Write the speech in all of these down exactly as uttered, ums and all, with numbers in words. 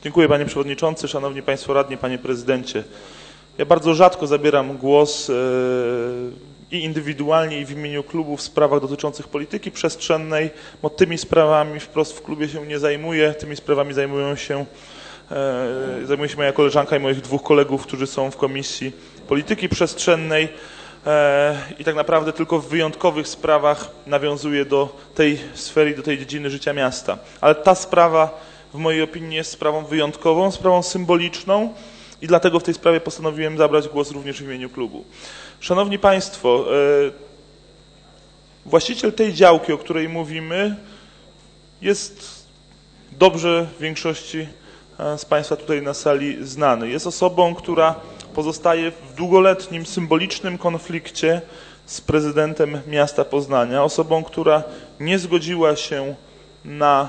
Dziękuję panie przewodniczący, szanowni państwo radni, panie prezydencie. Ja bardzo rzadko zabieram głos i indywidualnie, i w imieniu klubu w sprawach dotyczących polityki przestrzennej, bo tymi sprawami wprost w klubie się nie zajmuję, tymi sprawami zajmują się, zajmuje się moja koleżanka i moich dwóch kolegów, którzy są w Komisji Polityki Przestrzennej i tak naprawdę tylko w wyjątkowych sprawach nawiązuję do tej sfery, do tej dziedziny życia miasta. Ale ta sprawa w mojej opinii jest sprawą wyjątkową, sprawą symboliczną i dlatego w tej sprawie postanowiłem zabrać głos również w imieniu klubu. Szanowni Państwo, właściciel tej działki, o której mówimy, jest dobrze w większości z Państwa tutaj na sali znany. Jest osobą, która pozostaje w długoletnim, symbolicznym konflikcie z prezydentem miasta Poznania, osobą, która nie zgodziła się na,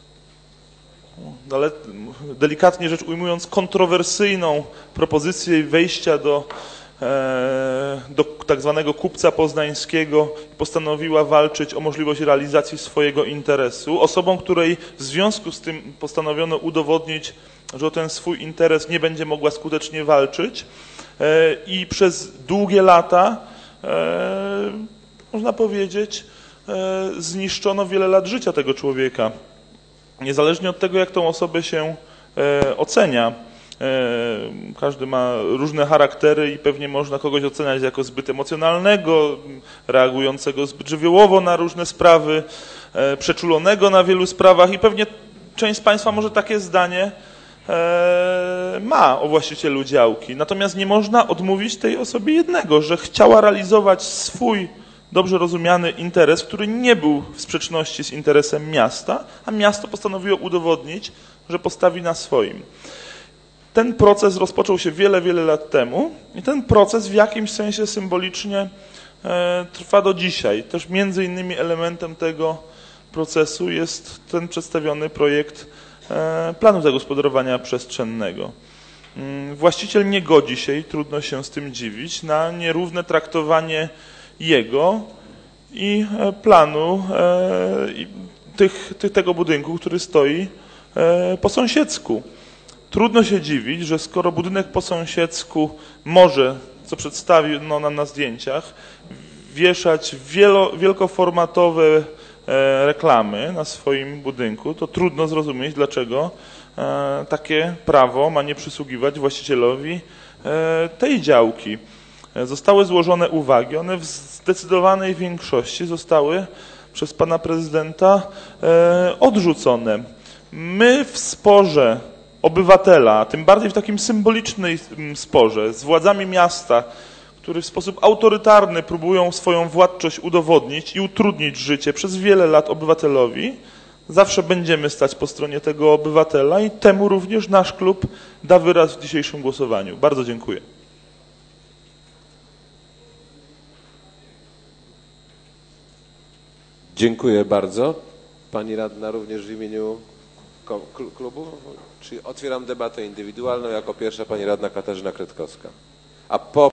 ale delikatnie rzecz ujmując, kontrowersyjną propozycję wejścia do, do tak zwanego kupca poznańskiego, postanowiła walczyć o możliwość realizacji swojego interesu. Osobą, której w związku z tym postanowiono udowodnić, że o ten swój interes nie będzie mogła skutecznie walczyć i przez długie lata, można powiedzieć, zniszczono wiele lat życia tego człowieka. Niezależnie od tego, jak tą osobę się ocenia, każdy ma różne charaktery i pewnie można kogoś oceniać jako zbyt emocjonalnego, reagującego zbyt żywiołowo na różne sprawy, przeczulonego na wielu sprawach i pewnie część z Państwa może takie zdanie ma o właścicielu działki. Natomiast nie można odmówić tej osobie jednego, że chciała realizować swój dobrze rozumiany interes, który nie był w sprzeczności z interesem miasta, a miasto postanowiło udowodnić, że postawi na swoim. Ten proces rozpoczął się wiele, wiele lat temu i ten proces w jakimś sensie symbolicznie e, trwa do dzisiaj. Też między innymi elementem tego procesu jest ten przedstawiony projekt e, planu zagospodarowania przestrzennego. Mm, właściciel nie godzi się, i trudno się z tym dziwić, na nierówne traktowanie jego i e, planu e, i tych, tych, tego budynku, który stoi e, po sąsiedzku. Trudno się dziwić, że skoro budynek po sąsiedzku może, co przedstawiono nam na zdjęciach, wieszać wielo, wielkoformatowe e, reklamy na swoim budynku, to trudno zrozumieć, dlaczego e, takie prawo ma nie przysługiwać właścicielowi e, tej działki. E, zostały złożone uwagi, one w zdecydowanej większości zostały przez pana prezydenta e, odrzucone. My w sporze obywatela, tym bardziej w takim symbolicznym sporze z władzami miasta, który w sposób autorytarny próbują swoją władczość udowodnić i utrudnić życie przez wiele lat obywatelowi, zawsze będziemy stać po stronie tego obywatela i temu również nasz klub da wyraz w dzisiejszym głosowaniu. Bardzo dziękuję. Dziękuję bardzo. Pani radna również w imieniu klubu? Czyli otwieram debatę indywidualną. Jako pierwsza pani radna Katarzyna Kretkowska. A po